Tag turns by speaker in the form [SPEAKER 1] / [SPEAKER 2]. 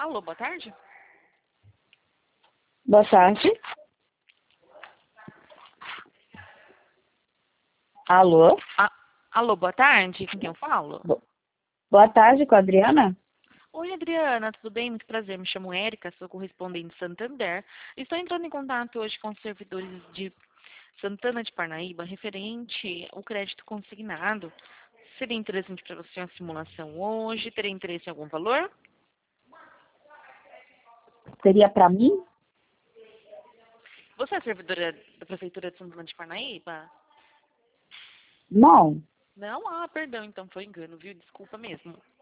[SPEAKER 1] Alô, boa tarde?
[SPEAKER 2] Boa tarde. Alô?
[SPEAKER 1] Alô, boa tarde? Com quem eu falo?
[SPEAKER 2] Boa tarde, com a Adriana?
[SPEAKER 1] Oi, Adriana, tudo bem? Muito prazer. Me chamo Érica, sou correspondente Santander. Estou entrando em contato hoje com os servidores de Santana de Parnaíba referente ao crédito consignado. Seria interessante para você uma simulação hoje? Teria interesse em algum valor?
[SPEAKER 2] Seria para mim?
[SPEAKER 1] Você é servidora da Prefeitura de Santana de Parnaíba?
[SPEAKER 2] Não.
[SPEAKER 1] Não? Ah, perdão, então foi engano, viu? Desculpa mesmo.